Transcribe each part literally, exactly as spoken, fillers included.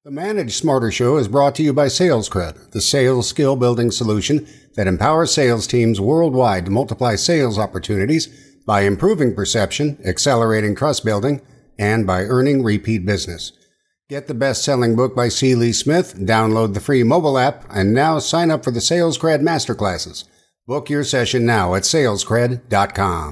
The Manage Smarter Show is brought to you by SalesCred, the sales skill building solution that empowers sales teams worldwide to multiply sales opportunities by improving perception, accelerating trust building, and by earning repeat business. Get the best-selling book by C. Lee Smith, download the free mobile app, and now sign up for the SalesCred Masterclasses. Book your session now at salescred dot com.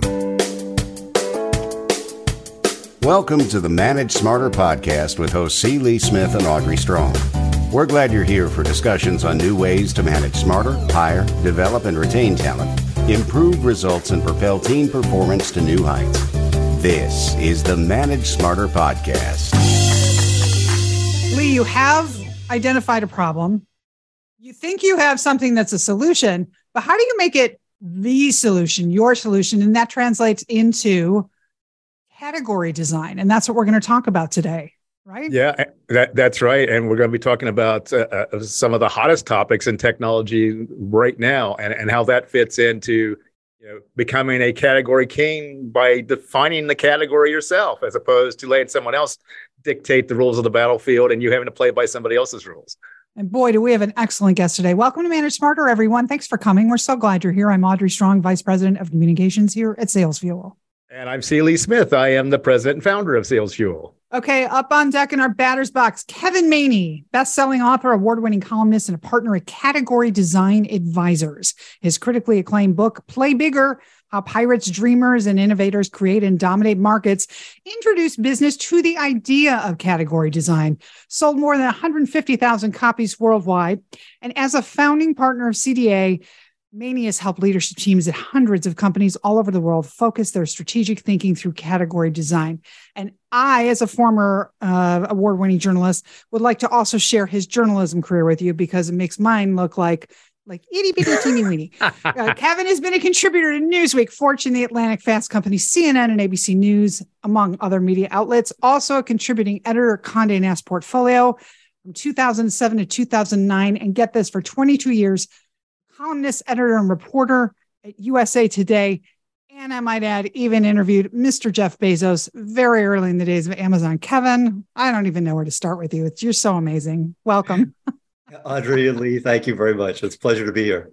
Welcome to the Manage Smarter podcast with hosts C. Lee Smith and Audrey Strong. We're glad you're here for discussions on new ways to manage smarter, hire, develop, and retain talent, improve results, and propel team performance to new heights. This is the Manage Smarter podcast. Lee, you have identified a problem. You think you have something that's a solution, but how do you make it the solution, your solution? And that translates into category design. And that's what we're going to talk about today, right? Yeah, that, that's right. And we're going to be talking about uh, uh, some of the hottest topics in technology right now and, and how that fits into you know, becoming a category king by defining the category yourself, as opposed to letting someone else dictate the rules of the battlefield and you having to play by somebody else's rules. And boy, do we have an excellent guest today. Welcome to Manage Smarter, everyone. Thanks for coming. We're so glad you're here. I'm Audrey Strong, Vice President of Communications here at Sales Fuel. And I'm C. Lee Smith. I am the president and founder of Sales Fuel. Okay, up on deck in our batter's box, Kevin Maney, best-selling author, award-winning columnist, and a partner at Category Design Advisors. His critically acclaimed book, Play Bigger: How Pirates, Dreamers, and Innovators Create and Dominate Markets, introduced business to the idea of category design, sold more than one hundred fifty thousand copies worldwide. And as a founding partner of C D A, Maney has helped leadership teams at hundreds of companies all over the world focus their strategic thinking through category design. And I, as a former uh, award-winning journalist, would like to also share his journalism career with you because it makes mine look like like itty bitty teeny weeny. uh, Kevin has been a contributor to Newsweek, Fortune, The Atlantic, Fast Company, C N N, and A B C News, among other media outlets. Also a contributing editor at Condé Nast Portfolio from two thousand seven to two thousand nine. And get this, for twenty-two years, columnist, editor, and reporter at U S A Today. And I might add, even interviewed Mister Jeff Bezos very early in the days of Amazon. Kevin, I don't even know where to start with you. It's, you're so amazing. Welcome. Audrey and Lee, thank you very much. It's a pleasure to be here.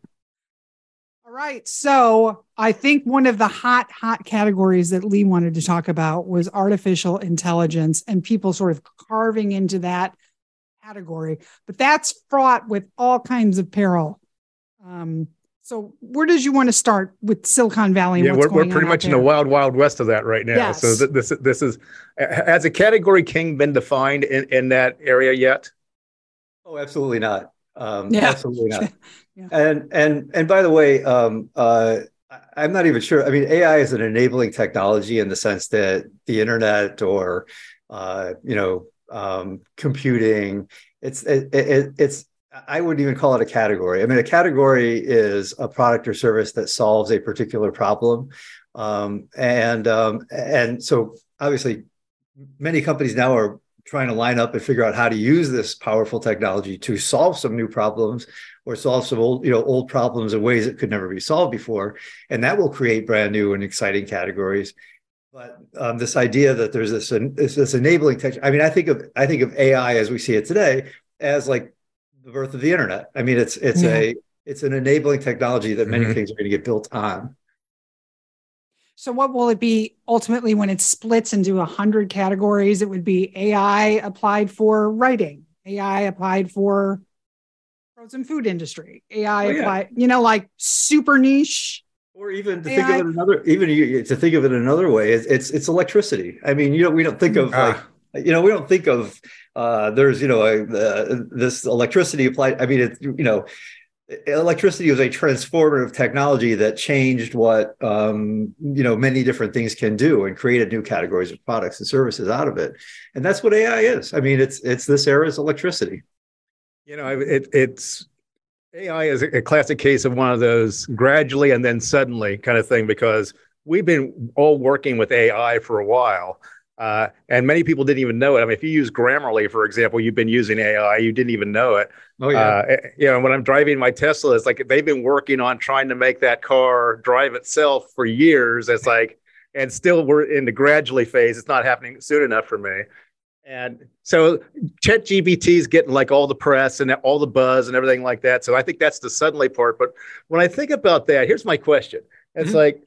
All right. So I think one of the hot, hot categories that Lee wanted to talk about was artificial intelligence and people sort of carving into that category. But that's fraught with all kinds of peril. Um, so where did you want to start with Silicon Valley? And yeah, what's we're, going we're pretty on much out in the there? wild, wild west of that right now. Yes. So th- this, this is, has a category king been defined in, in that area yet? Oh, absolutely not. Um, Yeah. Absolutely not. Yeah. And and and by the way, um, uh, I- I'm not even sure. I mean, A I is an enabling technology in the sense that the internet or uh, you know um, computing. It's it, it, it's. I wouldn't even call it a category. I mean, a category is a product or service that solves a particular problem, um, and um, and so obviously, many companies now are trying to line up and figure out how to use this powerful technology to solve some new problems or solve some old, you know, old problems in ways that could never be solved before. And that will create brand new and exciting categories. But um, this idea that there's this, this, this enabling tech, I mean, I think of, I think of A I as we see it today as like the birth of the internet. I mean, it's, it's yeah. a, it's an enabling technology that many mm-hmm. things are going to get built on. So what will it be ultimately when it splits into a hundred categories? It would be A I applied for writing, A I applied for frozen food industry, A I oh, yeah. applied, you know, like super niche. Or even to A I. think of it another, even you, to think of it another way, it's, it's it's electricity. I mean, you know, we don't think of ah. like, you know, we don't think of uh, there's, you know, a, uh, this electricity applied. I mean, it's, you know, electricity was a transformative technology that changed what um, you know many different things can do and created new categories of products and services out of it. And that's what A I is. I mean, it's it's this era's electricity. You know, it, it's A I is a classic case of one of those gradually and then suddenly kind of thing, because we've been all working with A I for a while. Uh, and many people didn't even know it. I mean, if you use Grammarly, for example, you've been using A I, you didn't even know it. Oh, yeah. Uh, you know, when I'm driving my Tesla, it's like they've been working on trying to make that car drive itself for years. It's like, and still we're in the gradually phase. It's not happening soon enough for me. And so ChatGPT is getting like all the press and all the buzz and everything like that. So I think that's the suddenly part. But when I think about that, here's my question. It's mm-hmm. like,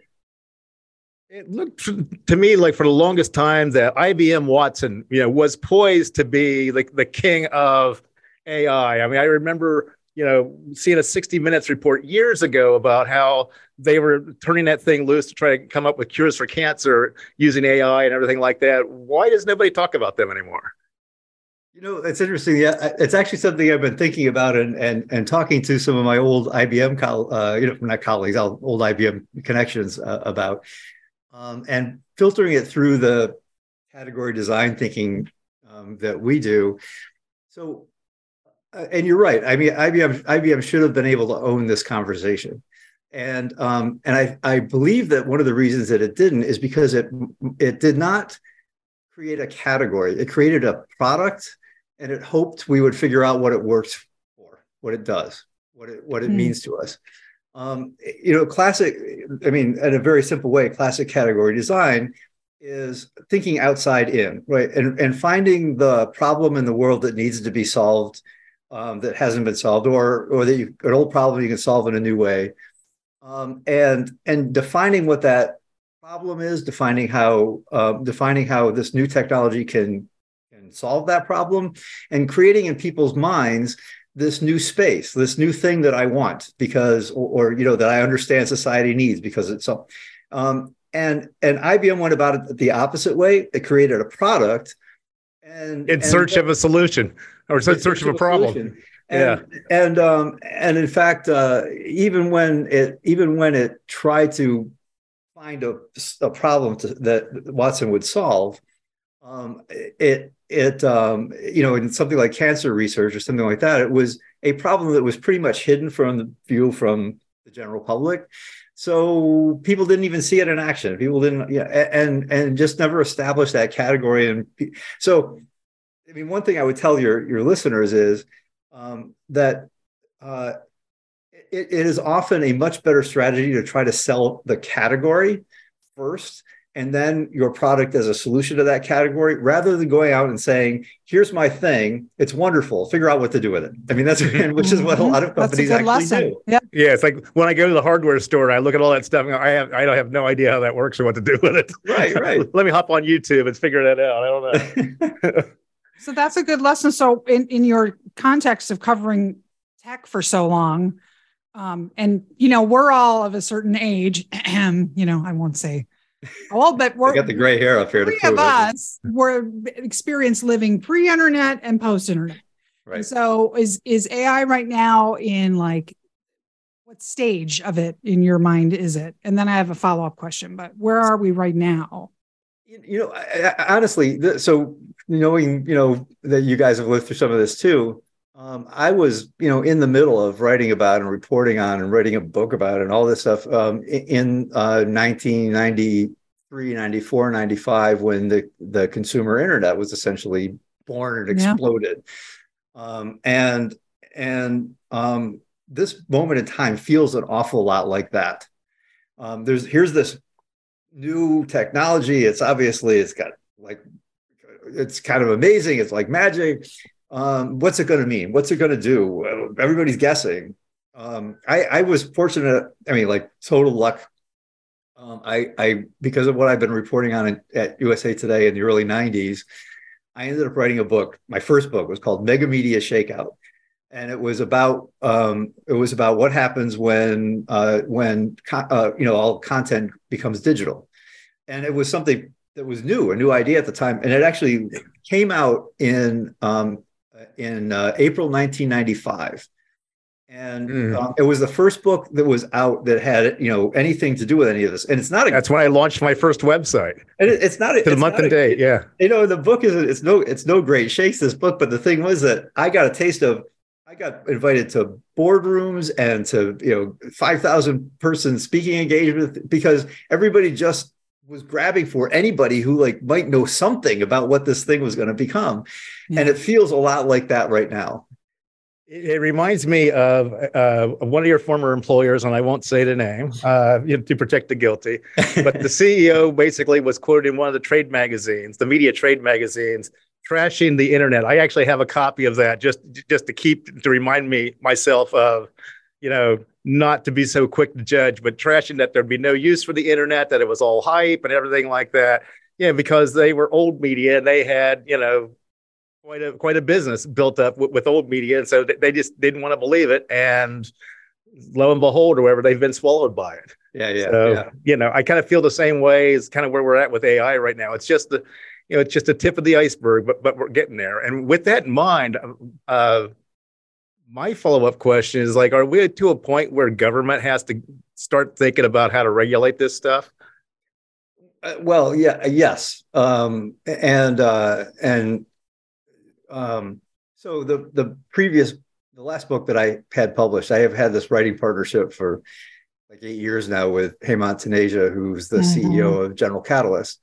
it looked to me like for the longest time that I B M Watson, you know, was poised to be like the king of A I. I mean, I remember, you know, seeing a sixty minutes report years ago about how they were turning that thing loose to try to come up with cures for cancer using A I and everything like that. Why does nobody talk about them anymore? You know, it's interesting. Yeah, it's actually something I've been thinking about and and and talking to some of my old I B M, co- uh, you know, not colleagues, old I B M connections uh, about. Um, and filtering it through the category design thinking um, that we do. So, uh, and you're right. I mean, I B M I B M should have been able to own this conversation, and um, and I I believe that one of the reasons that it didn't is because it it did not create a category. It created a product, and it hoped we would figure out what it works for, what it does, what it what it mm. means to us. Um, you know, classic, I mean, in a very simple way, classic category design is thinking outside in, right? And, and finding the problem in the world that needs to be solved, um, that hasn't been solved, or, or that you, an old problem you can solve in a new way. Um, and, and defining what that problem is, defining how, uh, defining how this new technology can, can solve that problem, and creating in people's minds this new space, this new thing that I want because, or, or you know, that I understand society needs because it's so. Um, and and I B M went about it the opposite way. It created a product, and in search and, of a solution, or in search, search of a problem. And, yeah, and um, and in fact, uh, even when it even when it tried to find a, a problem to, that Watson would solve, um, it. It, um, you know, in something like cancer research or something like that, it was a problem that was pretty much hidden from the view from the general public. So people didn't even see it in action. People didn't, yeah, and and just never established that category. And so, I mean, one thing I would tell your your listeners is um, that uh, it, it is often a much better strategy to try to sell the category first, and then your product as a solution to that category, rather than going out and saying, here's my thing, it's wonderful, figure out what to do with it. I mean, that's which is what a lot of companies actually lesson. do. Yeah. yeah, it's like when I go to the hardware store, I look at all that stuff, and I have I don't have no idea how that works or what to do with it. Right, right. Let me hop on YouTube and figure that out. I don't know. So that's a good lesson. So in, in your context of covering tech for so long, um, and, you know, we're all of a certain age, you know, I won't say all, but we're I got the gray hair up here. Three to of us were experienced living pre-internet and post-internet. Right. And so is is A I right now in like what stage of it in your mind is it? And then I have a follow-up question, but where are we right now? You, you know, I, I, honestly, the, so knowing, you know, that you guys have lived through some of this too, um, I was, you know, in the middle of writing about and reporting on and writing a book about it and all this stuff um, in uh, nineteen ninety-three, ninety-four, ninety-five, when the, the consumer internet was essentially born and exploded. Yeah. Um, and and um, this moment in time feels an awful lot like that. Um, there's here's this new technology. It's obviously, it's got like, it's kind of amazing. It's like magic. Um, what's it going to mean? What's it going to do? Everybody's guessing. Um, I, I was fortunate. I mean, like total luck. Um, I, I, because of what I've been reporting on at, at U S A Today in the early nineties, I ended up writing a book. My first book was called Mega Media Shakeout. And it was about, um, it was about what happens when, uh, when, uh, you know, all content becomes digital. And it was something that was new, a new idea at the time. And it actually came out in, um, in uh, April nineteen ninety-five. And mm. uh, it was the first book that was out that had, you know, anything to do with any of this. And it's not a, that's when I launched my first website. And it, it's not a, to the month and date. Yeah. You know, the book is, it's no, it's no great shakes, this book. But the thing was that I got a taste of, I got invited to boardrooms and to, you know, five thousand person speaking engagement because everybody just was grabbing for anybody who like might know something about what this thing was going to become. Yeah. And it feels a lot like that right now. It, it reminds me of uh, one of your former employers, and I won't say the name uh, to protect the guilty, but the C E O basically was quoted in one of the trade magazines, the media trade magazines, trashing the internet. I actually have a copy of that just just to keep to remind me myself of, you know, not to be so quick to judge, but trashing that there'd be no use for the internet, that it was all hype and everything like that. Yeah, because they were old media and they had, you know, quite a quite a business built up with, with old media, and so they just didn't want to believe it. And lo and behold, or whatever, they've been swallowed by it. Yeah, yeah. So, yeah. you know, I kind of feel the same way as kind of where we're at with A I right now. It's just the, you know, it's just the tip of the iceberg, but but we're getting there. And with that in mind, uh, my follow-up question is like, are we to a point where government has to start thinking about how to regulate this stuff? Uh, well, yeah, yes, um, and uh, and um, so the the previous the last book that I had published, I have had this writing partnership for like eight years now with Hemant Taneja, who's the mm-hmm. C E O of General Catalyst.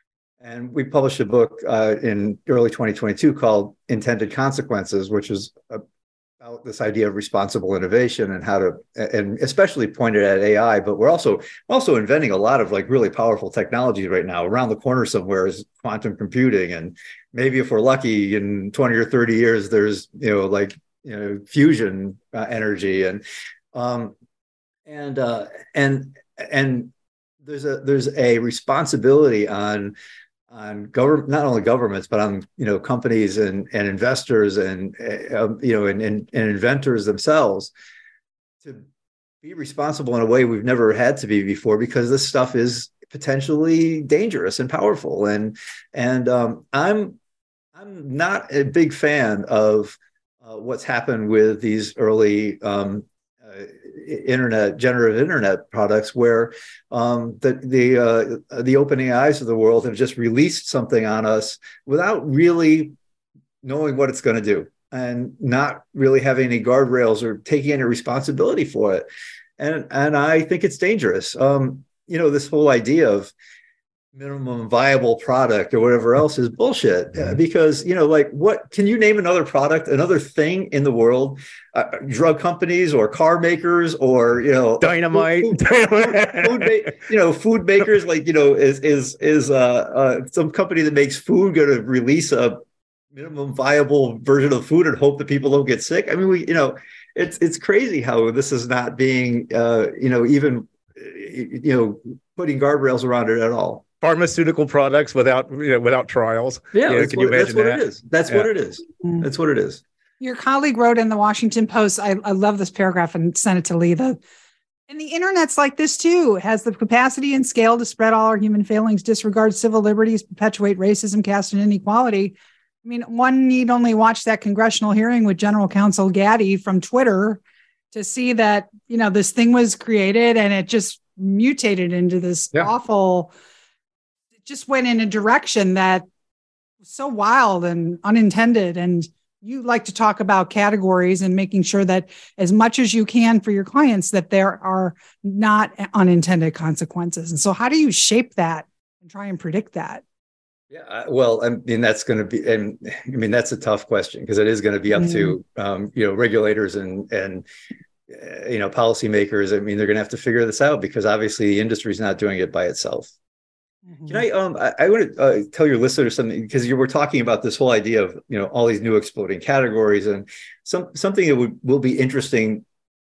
And we published a book uh, in early twenty twenty-two called Intended Consequences, which is about this idea of responsible innovation and how to, and especially pointed at A I, but we're also also inventing a lot of like really powerful technologies right now. Around the corner somewhere is quantum computing. And maybe if we're lucky in twenty or thirty years, there's, you know, like, you know, fusion uh, energy. And, um, and, uh, and, and there's a, there's a responsibility on, on government, not only governments, but on, you know, companies and, and investors and, uh, you know, and, and, and inventors themselves to be responsible in a way we've never had to be before, because this stuff is potentially dangerous and powerful. And, and um, I'm, I'm not a big fan of uh, what's happened with these early um, uh, internet, generative internet products, where um, the the uh, the OpenAIs of the world have just released something on us without really knowing what it's going to do, and not really having any guardrails or taking any responsibility for it. And and I think it's dangerous. Um, you know, this whole idea of minimum viable product or whatever else is bullshit, uh, because, you know, like, what can you name another product, another thing in the world, uh, drug companies or car makers or, you know, dynamite, food, food, food, food you know, food makers, like, you know, is, is, is uh, uh, some company that makes food going to release a minimum viable version of food and hope that people don't get sick? I mean, we, you know, it's, it's crazy how this is not being, uh, you know, even, you know, putting guardrails around it at all. Pharmaceutical products without, you know, without trials. Yeah, you know, that's, can what, you imagine that's what that? it is. That's yeah. what it is. Mm. That's what it is. Your colleague wrote in the Washington Post, I, I love this paragraph and sent it to Lee. The, and the internet's like this too. It has the capacity and scale to spread all our human failings, disregard civil liberties, perpetuate racism, caste, and inequality. I mean, one need only watch that congressional hearing with General Counsel Gaddy from Twitter to see that, you know, this thing was created and it just mutated into this yeah. awful, it just went in a direction that was so wild and unintended. And you like to talk about categories and making sure that as much as you can for your clients, that there are not unintended consequences. And so how do you shape that and try and predict that? Yeah, well, I mean, that's going to be, and I mean, that's a tough question, because it is going to be up mm. to, um, you know, regulators and, and, uh, you know, policymakers. I mean, they're going to have to figure this out, because obviously the industry is not doing it by itself. Mm-hmm. Can I, um, I, I want to uh, tell your listeners something, because you were talking about this whole idea of, you know, all these new exploding categories, and some, something that would, will be interesting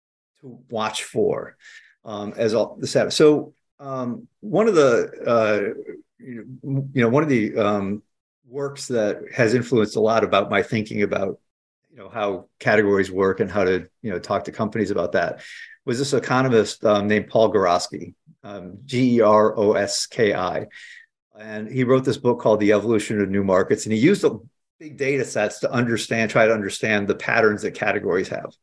to watch for um, as all this happens. So um, one of the, uh, you know, one of the um, works that has influenced a lot about my thinking about, you know, how categories work and how to, you know, talk to companies about that was this economist um, named Paul Goroski, um, G E R O S K I. And he wrote this book called The Evolution of New Markets. And he used a big data sets to understand, try to understand the patterns that categories have.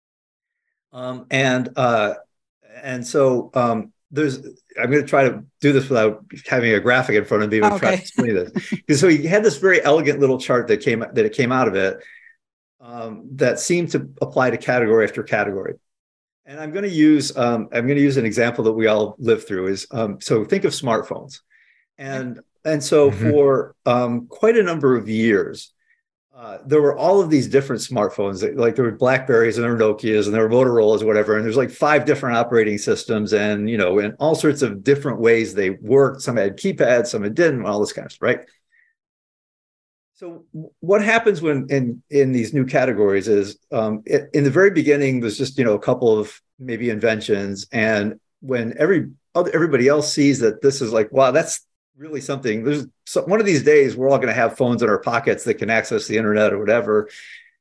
Um, and, uh, and so, um, There's, I'm going to try to do this without having a graphic in front of me, but okay. try to explain this. Because so he had this very elegant little chart that came that it came out of it um, that seemed to apply to category after category. And I'm going to use um, I'm going to use an example that we all live through. Is um, so think of smartphones, and and so mm-hmm. for um, quite a number of years. Uh, there were all of these different smartphones, that, like there were Blackberries and there were Nokias and there were Motorola's, whatever. And there's like five different operating systems, and, you know, and all sorts of different ways they worked. Some had keypads, some didn't, all this kind of stuff, right? So what happens when in in these new categories is um, it, in the very beginning there's just you know a couple of maybe inventions, and when every other, everybody else sees that this is like, wow, that's really something. There's so, one of these days we're all going to have phones in our pockets that can access the internet or whatever.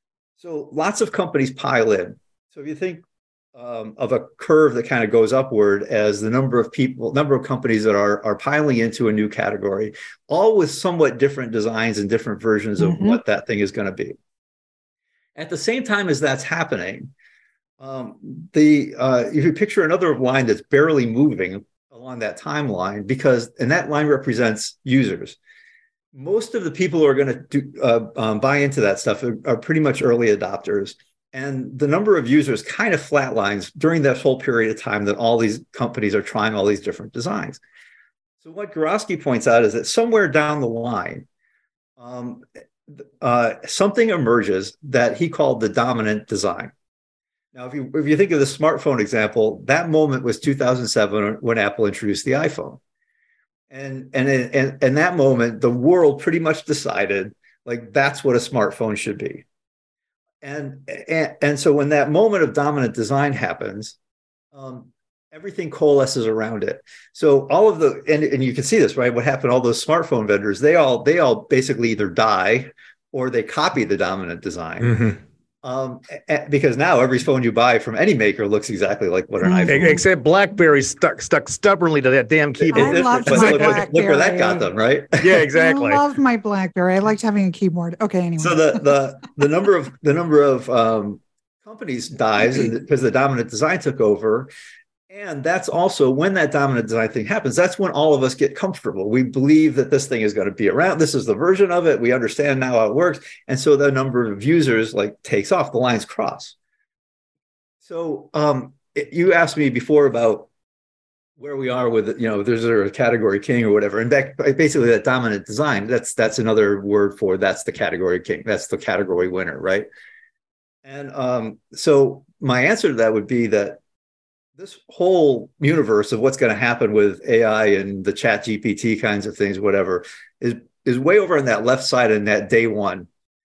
So lots of companies pile in. So if you think um, of a curve that kind of goes upward as the number of people, number of companies that are are piling into a new category, all with somewhat different designs and different versions of mm-hmm. what that thing is going to be. At the same time as that's happening, um, the uh, if you picture another line that's barely moving along that timeline, because and that line represents users. Most of the people who are going to do, uh, um, buy into that stuff are, are pretty much early adopters. And the number of users kind of flatlines during that whole period of time that all these companies are trying all these different designs. So what Gorosky points out is that somewhere down the line, um, uh, something emerges that he called the dominant design. Now, if you, if you think of the smartphone example, that moment was two thousand seven when Apple introduced the iPhone. And, and, and, and that moment, the world pretty much decided, like, that's what a smartphone should be. And, and, and so when that moment of dominant design happens, um, everything coalesces around it. So all of the, and, and you can see this, right? What happened, all those smartphone vendors, they all, they all basically either die or they copy the dominant design. Mm-hmm. Um, because now every phone you buy from any maker looks exactly like what an iPhone. Except BlackBerry stuck stuck stubbornly to that damn keyboard. I loved but my look, BlackBerry. Look where that got them, right? Yeah, exactly. I loved my BlackBerry. I liked having a keyboard. Okay, anyway. So the the the number of the number of um, companies dies because the dominant design took over. And that's also when that dominant design thing happens. That's when all of us get comfortable. We believe that this thing is going to be around. This is the version of it. We understand now how it works. And so the number of users like takes off. The lines cross. So um, it, you asked me before about where we are with, you know, there's a category king or whatever. And back, basically that dominant design, that's that's another word for that's the category king. That's the category winner, right? And um, so my answer to that would be that this whole universe of what's going to happen with A I and the Chat G P T kinds of things, whatever, is, is way over on that left side in that day one.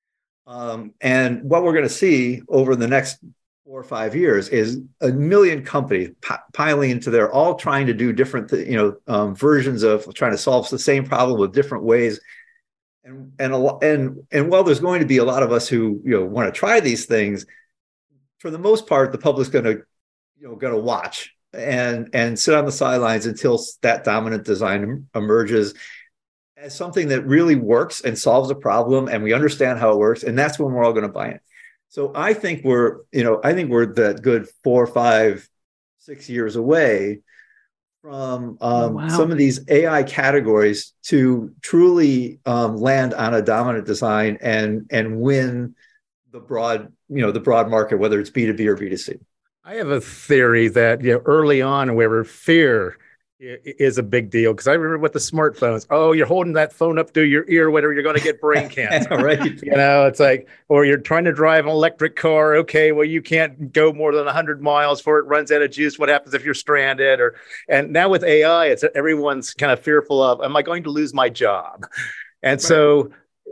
Um, and what we're going to see over the next four or five years is a million companies p- piling into there, all trying to do different, th- you know, um, versions of trying to solve the same problem with different ways. And and a lo- and and while there's going to be a lot of us who you know want to try these things, for the most part, the public's going to you know, going to watch and and sit on the sidelines until that dominant design emerges as something that really works and solves a problem, and we understand how it works, and that's when we're all going to buy it. So I think we're, you know, I think we're that good four, five, six years away from um, oh, wow. some of these A I categories to truly um, land on a dominant design and and win the broad, you know, the broad market, whether it's B two B or B two C. I have a theory that, you know, early on, wherever fear is a big deal, because I remember with the smartphones, oh, you're holding that phone up to your ear, whatever, you're going to get brain cancer. Right. You know, it's like, or you're trying to drive an electric car. Okay, well, you can't go more than one hundred miles before it runs out of juice. What happens if you're stranded? Or, and now with A I, it's everyone's kind of fearful of, am I going to lose my job? And right. so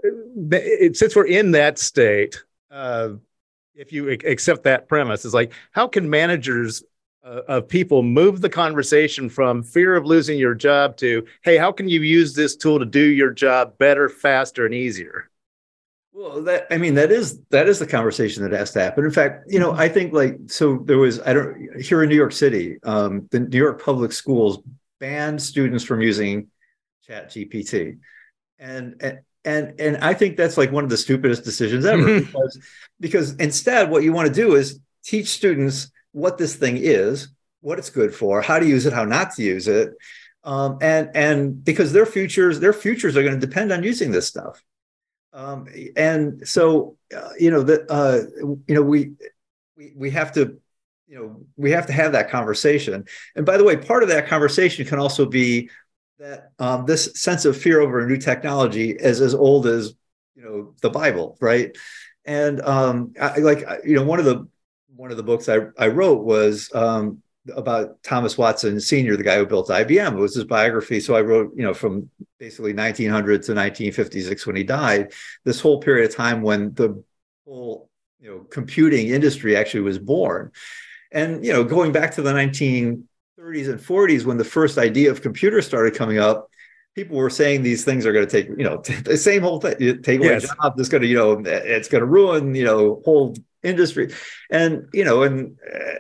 it, since we're in that state, uh, if you accept that premise, it's like, how can managers uh, of people move the conversation from fear of losing your job to, hey, how can you use this tool to do your job better, faster, and easier? Well, that, I mean, that is, that is the conversation that has to happen. In fact, you know, I think like, so there was, I don't, here in New York City, um, the New York public schools banned students from using Chat G P T. And, and And and I think that's like one of the stupidest decisions ever, because, because instead what you want to do is teach students what this thing is, what it's good for, how to use it, how not to use it. Um, and, and because their futures, their futures are going to depend on using this stuff. Um, and so, uh, you know, that, uh, you know, we, we, we have to, you know, we have to have that conversation. And by the way, part of that conversation can also be that um, this sense of fear over a new technology is as old as, you know, the Bible, right? And um, I, like, you know, one of the one of the books I, I wrote was um, about Thomas Watson Senior, the guy who built I B M. It was his biography. So I wrote, you know, from basically nineteen hundred to nineteen fifty-six when he died, this whole period of time when the whole, you know, computing industry actually was born. And, you know, going back to the nineteen thirties and forties, when the first idea of computers started coming up, people were saying these things are going to take, you know, the same whole thing, take away yes. jobs. It's going to, you know, it's going to ruin, you know, whole industry. And, you know, and,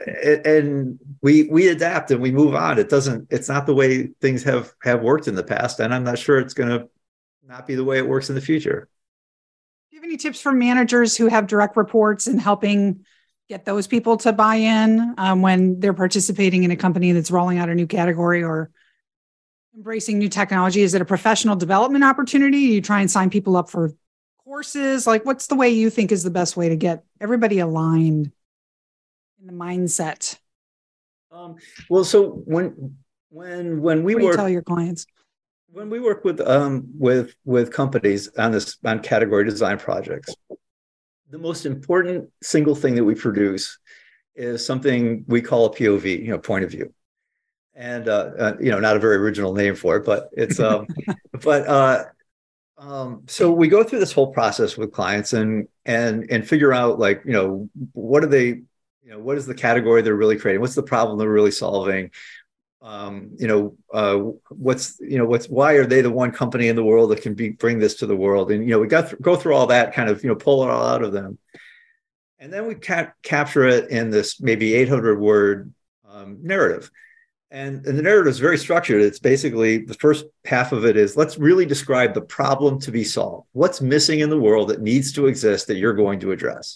and we, we adapt and we move on. It doesn't, it's not the way things have, have worked in the past. And I'm not sure it's going to not be the way it works in the future. Do you have any tips for managers who have direct reports and helping get those people to buy in um, when they're participating in a company that's rolling out a new category or embracing new technology? Is it a professional development opportunity? You try and sign people up for courses? Like, what's the way you think is the best way to get everybody aligned in the mindset? Um, well, so when when when we what do work, you tell your clients when we work with um, with with companies on this on category design projects, the most important single thing that we produce is something we call a P O V, you know, point of view. And, uh, uh, you know, not a very original name for it, but it's, um, but, uh, um, so we go through this whole process with clients and, and, and figure out like, you know, what are they, you know, what is the category they're really creating? What's the problem they're really solving? Um, you know, uh, what's, you know, what's, why are they the one company in the world that can be, bring this to the world? And, you know, we got, th- go through all that kind of, you know, pull it all out of them. And then we cap- capture it in this maybe eight hundred word um, narrative. And, and the narrative is very structured. It's basically the first half of it is let's really describe the problem to be solved. What's missing in the world that needs to exist that you're going to address?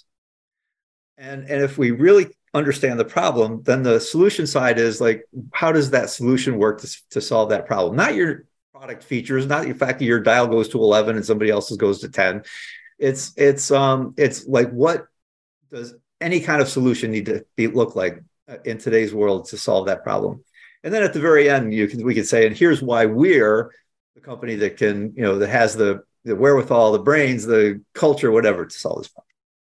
And, and if we really understand the problem, then the solution side is like, how does that solution work to, to solve that problem? Not your product features, not the fact that your dial goes to eleven and somebody else's goes to ten. It's, it's, um, it's like, what does any kind of solution need to be, look like in today's world to solve that problem? And then at the very end, you can we could say, and here's why we're the company that can, you know, that has the, the wherewithal, the brains, the culture, whatever, to solve this problem.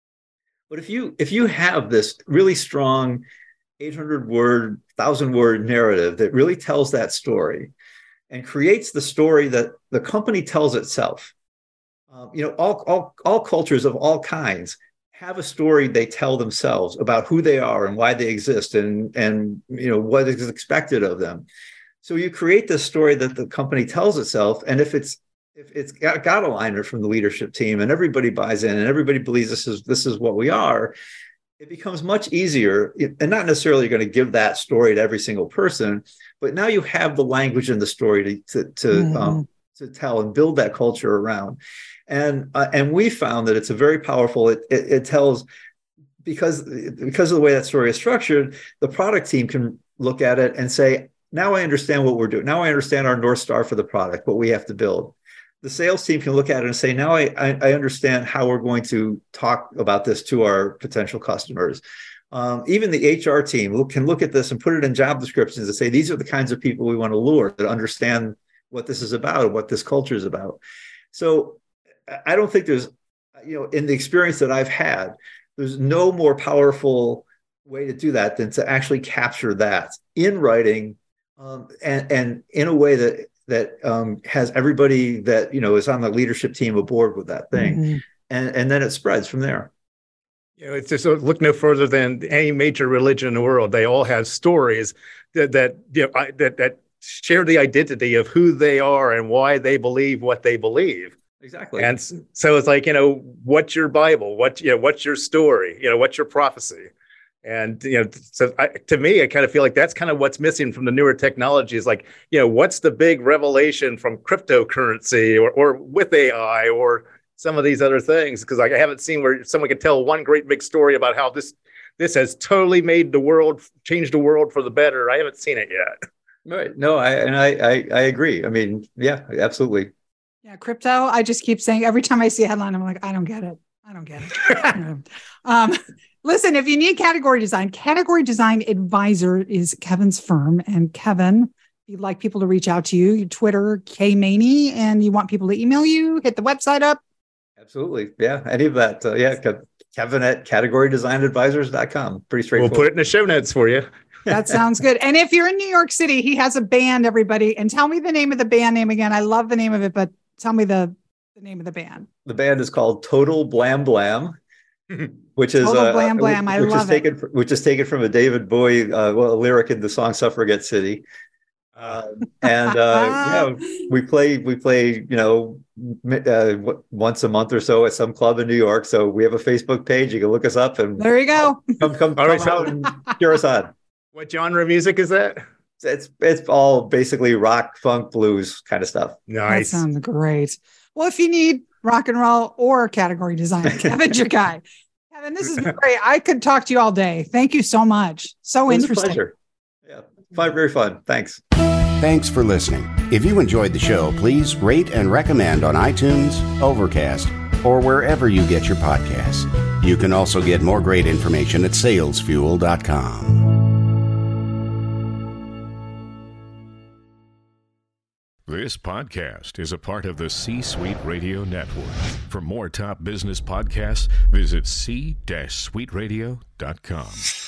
But if you if you have this really strong eight hundred word, one thousand word narrative that really tells that story and creates the story that the company tells itself, um, you know, all, all, all cultures of all kinds have a story they tell themselves about who they are and why they exist and, and you know, what is expected of them. So you create this story that the company tells itself. And if it's if it's got, got alignment from the leadership team and everybody buys in and everybody believes this is this is what we are, it becomes much easier. And not necessarily going to give that story to every single person, but now you have the language and the story to to to, mm-hmm. um, to tell and build that culture around. And uh, and we found that it's a very powerful, it, it, it tells, because, because of the way that story is structured, the product team can look at it and say, now I understand what we're doing. Now I understand our North Star for the product, what we have to build. The sales team can look at it and say, now I, I, I understand how we're going to talk about this to our potential customers. Um, even the H R team look, can look at this and put it in job descriptions and say, these are the kinds of people we want to lure that understand what this is about and what this culture is about. So I don't think there's, you know, in the experience that I've had, there's no more powerful way to do that than to actually capture that in writing um, and, and in a way that that um, has everybody that, you know, is on the leadership team aboard with that thing. Mm-hmm. And, and then it spreads from there. You know, it's just look no further than any major religion in the world. They all have stories that, that, you know, that, that share the identity of who they are and why they believe what they believe. Exactly. And so it's like, you know, what's your Bible? What, you know, what's your story? You know, what's your prophecy? And, you know, so I, to me, I kind of feel like that's kind of what's missing from the newer technology is like, you know, what's the big revelation from cryptocurrency or, or with A I or some of these other things? Because like, I haven't seen where someone could tell one great big story about how this this has totally made the world, changed the world for the better. I haven't seen it yet. Right. No, I and I I, I agree. I mean, yeah, absolutely. Yeah, crypto. I just keep saying every time I see a headline, I'm like, I don't get it. I don't get it. um, listen, if you need category design, Category Design Advisor is Kevin's firm. And Kevin, if you'd like people to reach out to you, you Twitter, K Maney, and you want people to email you, hit the website up. Absolutely. Yeah, any of that. Uh, yeah, Kevin at category design advisors dot com. Pretty straightforward. We'll put it in the show notes for you. That sounds good. And if you're in New York City, he has a band, everybody. And tell me the name of the band name again. I love the name of it, but tell me the, the name of the band. The band is called Total Blam Blam, which is Total uh, Blam Blam. I which love is taken, it. Which is taken from a David Bowie uh, well, a lyric in the song "Suffragette City." Um, and uh, yeah, we play we play you know uh, once a month or so at some club in New York. So we have a Facebook page. You can look us up and there you go. Come come, come right, out and cheer us on. What genre of music is that? It's it's all basically rock, funk, blues kind of stuff. Nice. That sounds great. Well, if you need rock and roll or category design, Kevin's your guy. Kevin, this is great. I could talk to you all day. Thank you so much. So it was interesting. A pleasure. Yeah, fun, very fun. Thanks. Thanks for listening. If you enjoyed the show, please rate and recommend on iTunes, Overcast, or wherever you get your podcasts. You can also get more great information at sales fuel dot com. This podcast is a part of the C-Suite Radio Network. For more top business podcasts, visit c suite radio dot com.